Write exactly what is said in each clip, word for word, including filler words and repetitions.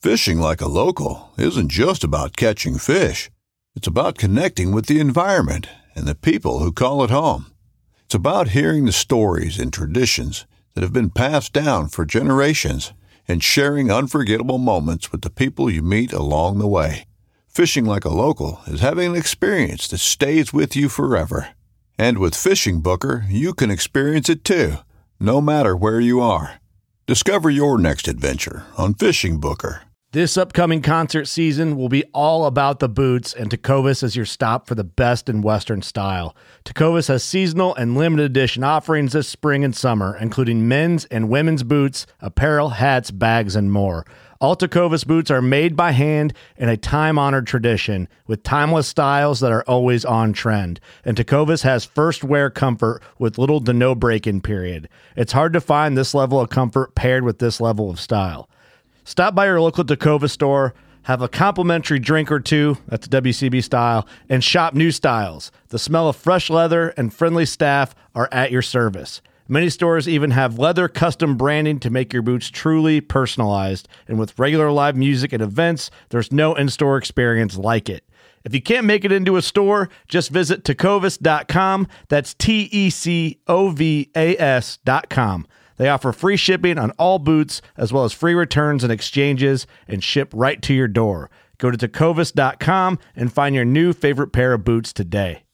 Fishing like a local isn't just about catching fish. It's about connecting with the environment and the people who call it home. It's about hearing the stories and traditions that have been passed down for generations and sharing unforgettable moments with the people you meet along the way. Fishing like a local is having an experience that stays with you forever. And with Fishing Booker, you can experience it too, no matter where you are. Discover your next adventure on Fishing Booker. This upcoming concert season will be all about the boots, and Tecovas is your stop for the best in Western style. Tecovas has seasonal and limited edition offerings this spring and summer, including men's and women's boots, apparel, hats, bags, and more. All Tecovas boots are made by hand in a time-honored tradition with timeless styles that are always on trend. And Tecovas has first wear comfort with little to no break-in period. It's hard to find this level of comfort paired with this level of style. Stop by your local Tecovas store, have a complimentary drink or two, that's W C B style, and shop new styles. The smell of fresh leather and friendly staff are at your service. Many stores even have leather custom branding to make your boots truly personalized. And with regular live music and events, there's no in-store experience like it. If you can't make it into a store, just visit tecovas dot com. That's T E C O V A S dot com. They offer free shipping on all boots, as well as free returns and exchanges, and ship right to your door. Go to tecovas dot com and find your new favorite pair of boots today.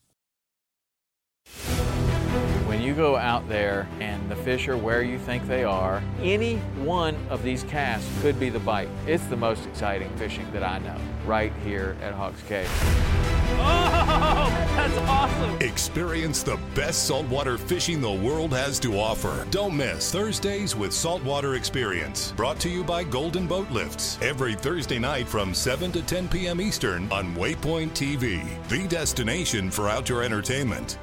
When you go out there and the fish are where you think they are, any one of these casts could be the bite. It's the most exciting fishing that I know, right here at Hawks Cave. Oh, that's awesome! Experience the best saltwater fishing the world has to offer. Don't miss Thursdays with Saltwater Experience, brought to you by Golden Boat Lifts, every Thursday night from seven to ten p.m. Eastern on Waypoint T V, the destination for outdoor entertainment.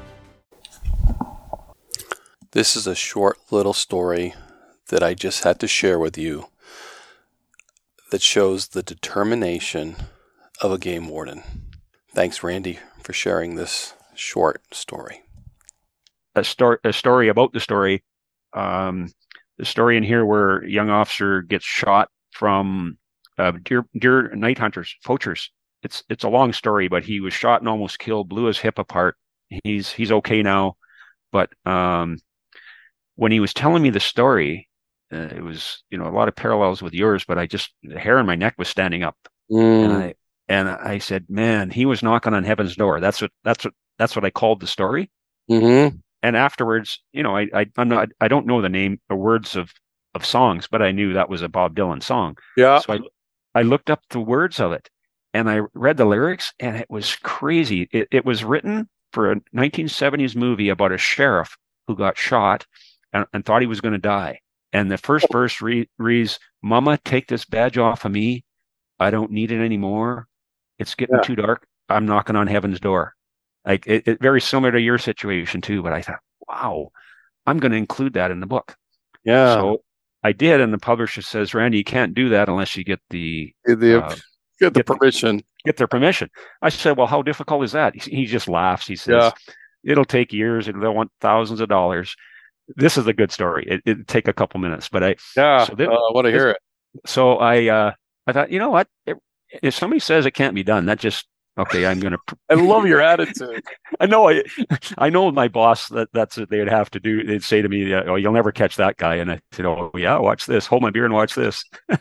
This is a short little story that I just had to share with you that shows the determination of a game warden. Thanks, Randy, for sharing this short story. A, story, a story about the story. Um, the story in here where a young officer gets shot from uh, deer, deer night hunters, poachers. It's it's a long story, but he was shot and almost killed, blew his hip apart. He's he's okay now, but um, when he was telling me the story, uh, it was you know a lot of parallels with yours. But I just the hair on my neck was standing up, mm. and I. And I said, man, he was knocking on heaven's door. That's what that's what that's what I called the story. Mm-hmm. And afterwards, you know, I, I I'm not I don't know the name the words of, of songs, but I knew that was a Bob Dylan song. Yeah. So I I looked up the words of it and I read the lyrics, and it was crazy. It it was written for a nineteen seventies movie about a sheriff who got shot and, and thought he was going to die. And the first verse re- reads, "Mama, take this badge off of me. I don't need it anymore. It's getting yeah. too dark. I'm knocking on heaven's door." Like it, it, very similar to your situation too. But I thought, wow, I'm going to include that in the book. Yeah. So I did, and the publisher says, "Randy, you can't do that unless you get the the uh, get the get permission. The, get their permission." I said, "Well, how difficult is that?" He, he just laughs. He says, yeah. "It'll take years, and they'll want thousands of dollars." This is a good story. It it'd take a couple minutes, but I yeah, so this, uh, I want to hear this, it. So I uh, I thought, you know what? It, if somebody says it can't be done, that just okay. I'm gonna. I love your attitude. I know. I I know my boss that that's what they'd have to do. They'd say to me, "Oh, you'll never catch that guy." And I said, "Oh yeah, watch this. Hold my beer and watch this."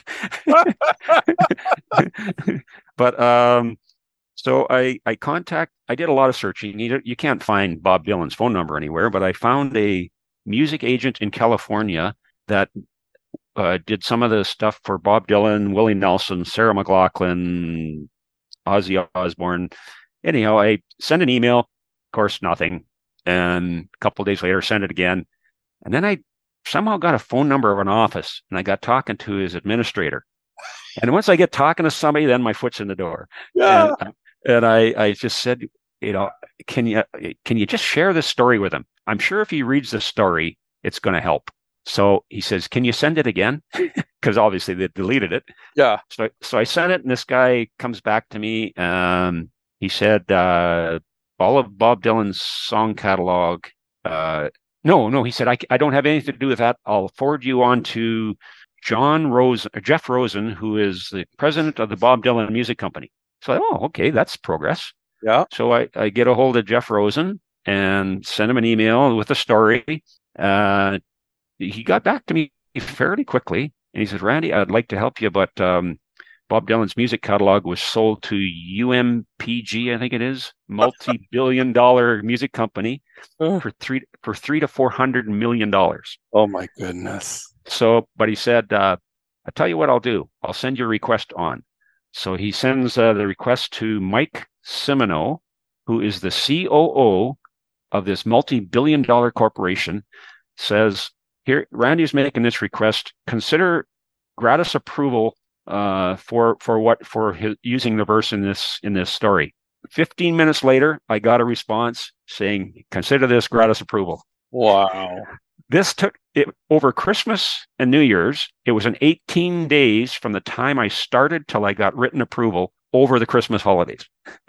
But um, so I I contact. I did a lot of searching. You you can't find Bob Dylan's phone number anywhere, but I found a music agent in California that. Uh, did some of the stuff for Bob Dylan, Willie Nelson, Sarah McLachlan, Ozzy Osbourne. Anyhow, I sent an email, of course, nothing. And a couple of days later, sent it again. And then I somehow got a phone number of an office, and I got talking to his administrator. And once I get talking to somebody, then my foot's in the door. Yeah. And, and I, I just said, you know, can you can you just share this story with him? I'm sure if he reads the story, it's going to help. So he says, "Can you send it again?" Because obviously they deleted it. Yeah. So, so I sent it, and this guy comes back to me. Um, he said, uh, all of Bob Dylan's song catalog. Uh, no, no, he said, I, I don't have anything to do with that. I'll forward you on to John Rosen, Jeff Rosen, who is the president of the Bob Dylan Music Company. So, I, oh, okay, that's progress. Yeah. So I, I get a hold of Jeff Rosen and send him an email with a story. Uh, he got back to me fairly quickly, and he said, Randy, I'd like to help you, but um, Bob Dylan's music catalog was sold to U M P G, I think it is, multi-billion dollar music company for three for three to four hundred million dollars. Oh my goodness. So, but he said, uh, I'll tell you what I'll do. I'll send your request on. So he sends uh, the request to Mike Cimino, who is the C O O of this multi-billion dollar corporation, says, here, Randy's making this request. Consider gratis approval uh, for for what for his, using the verse in this in this story. Fifteen minutes later, I got a response saying, consider this gratis approval. Wow. This took it over Christmas and New Year's. It was an eighteen days from the time I started till I got written approval over the Christmas holidays.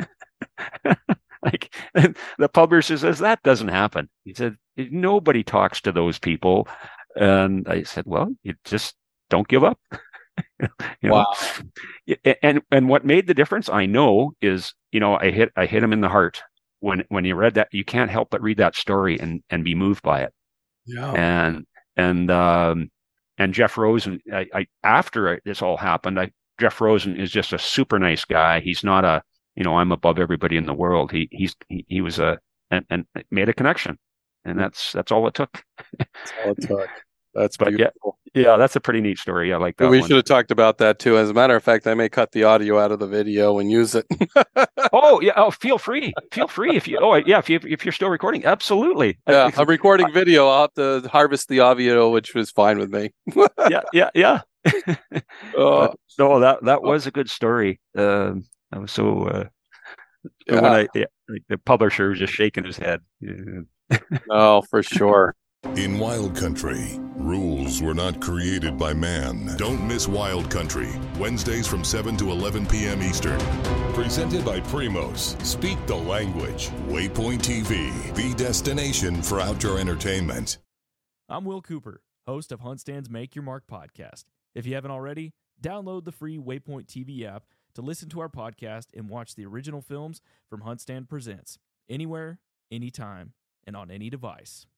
Like, the publisher says, that doesn't happen. He said, nobody talks to those people. And I said, well, you just don't give up. you know? Wow. And and what made the difference, I know, is, you know, I hit I hit him in the heart when when you read that. You can't help but read that story and and be moved by it. Yeah. And and um and Jeff Rosen, I, I after this all happened, I Jeff Rosen is just a super nice guy. He's not a, you know, I'm above everybody in the world. He he's he, he was a and, and made a connection, and that's that's all it took. That's all it took. That's but beautiful. Yeah, yeah, that's a pretty neat story. I like that. We one. should have talked about that too. As a matter of fact, I may cut the audio out of the video and use it. Oh yeah, oh feel free, feel free if you. Oh yeah, if you if you're still recording, absolutely. Yeah, I'm recording video. I'll have to harvest the audio, which was fine with me. yeah, yeah, yeah. uh, no, that that was a good story. Um, I was so. Uh, yeah. When I yeah, like the publisher was just shaking his head. Oh, for sure. In Wild Country, rules were not created by man. Don't miss Wild Country, Wednesdays from seven to eleven p.m. Eastern. Presented by Primos. Speak the language. Waypoint T V, the destination for outdoor entertainment. I'm Will Cooper, host of HuntStand's Make Your Mark podcast. If you haven't already, download the free Waypoint T V app to listen to our podcast and watch the original films from HuntStand Presents, anywhere, anytime, and on any device.